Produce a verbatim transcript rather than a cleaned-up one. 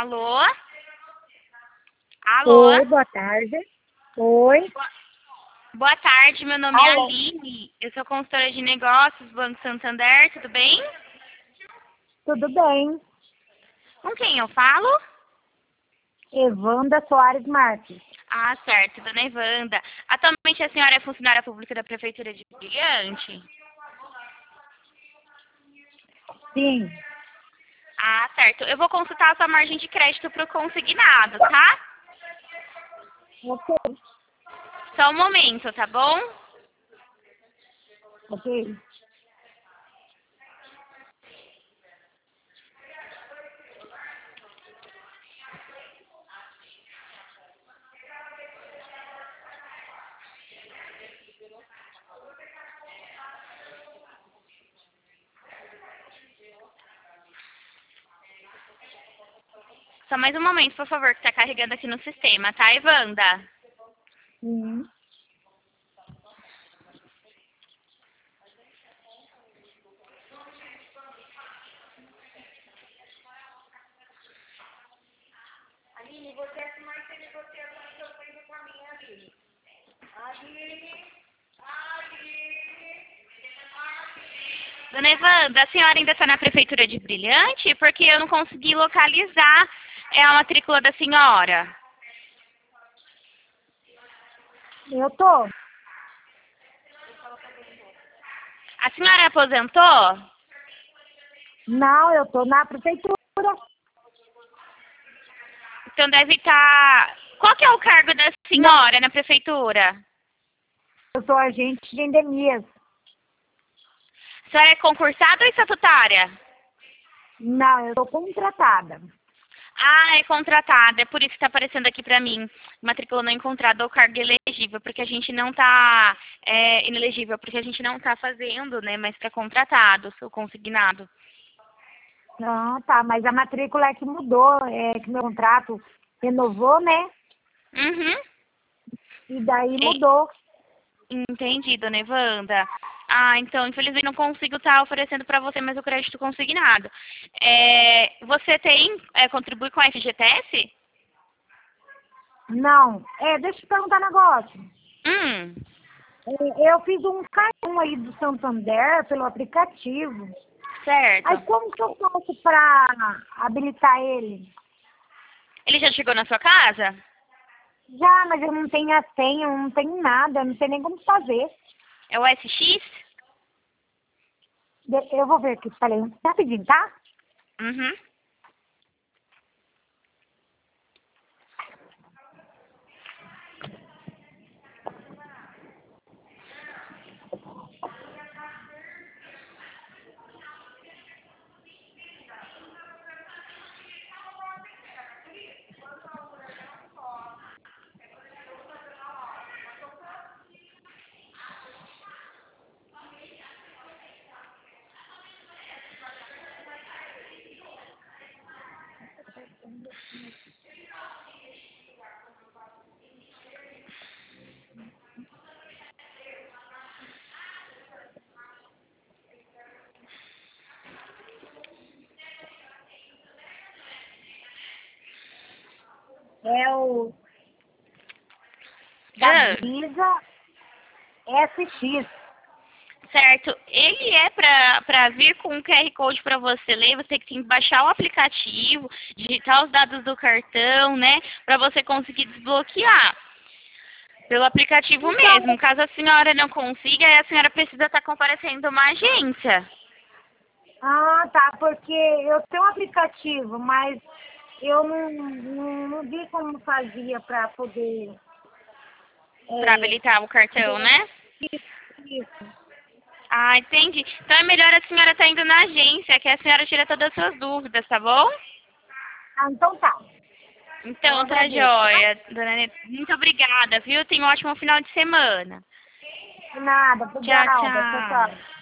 Alô? Alô? Oi, boa tarde. Oi. Boa tarde, meu nome é Alô. Aline. Eu sou consultora de negócios do Banco Santander, tudo bem? Tudo bem? Com quem eu falo? Evanda Soares Marques. Ah, certo, dona Evanda. Atualmente a senhora é funcionária pública da Prefeitura de Brilhante? Sim. Ah, certo. Eu vou consultar a sua margem de crédito para o consignado, tá? Ok. Só um momento, tá bom? Ok. Só mais um momento, por favor, que tá carregando aqui no sistema, tá, Evanda? Sim. Dona Evanda, a senhora ainda está na Prefeitura de Brilhante? Porque eu não consegui localizar é, a matrícula da senhora. Eu tô. A senhora aposentou? Não, eu tô na prefeitura. Então deve estar... Qual que é o cargo da senhora na Prefeitura? Eu sou agente de endemias. A senhora é concursada ou estatutária? Não, eu tô contratada. Ah, é contratada. É por isso que está aparecendo aqui para mim. Matrícula não encontrada ou cargo elegível, porque a gente não está... É, inelegível, porque a gente não está fazendo, né? Mas está contratado, sou consignado. Não, tá, mas a matrícula é que mudou, é que meu contrato renovou, né? Uhum. E daí E- mudou. Entendi, dona Evanda. Ah, então, infelizmente não consigo estar oferecendo para você mais o crédito consignado. É, você tem, é, contribui com a F G T S? Não. É, deixa eu te perguntar um negócio. Hum, É, eu fiz um cartão aí do Santander pelo aplicativo. Aí certo. como que eu faço para habilitar ele? Ele já chegou na sua casa? Já, mas eu não tenho a senha, eu não tenho nada, eu não sei nem como fazer. É o S X? De- Eu vou ver aqui, falei, rapidinho, tá? Uhum. É o da Ah, Visa S X. certo. Ele é para vir com um Q R Code para você ler. Você tem que baixar o aplicativo, digitar os dados do cartão, né? Para você conseguir desbloquear. Pelo aplicativo Então, mesmo. Caso a senhora não consiga, aí a senhora precisa estar comparecendo a uma agência ah, tá, porque eu tenho um aplicativo, mas eu não, não, não vi como fazia para poder. para É, habilitar o cartão, né? isso, isso. Ah, entendi. Então é melhor a senhora estar indo na agência, que a senhora tira todas as suas dúvidas, tá bom? Ah, então tá. Eu Então, tá agradeço, tá? joia, dona Neta. Muito obrigada, viu? Tenha um ótimo final de semana. De nada, Tchau, obrigada. Tchau, tchau. tchau.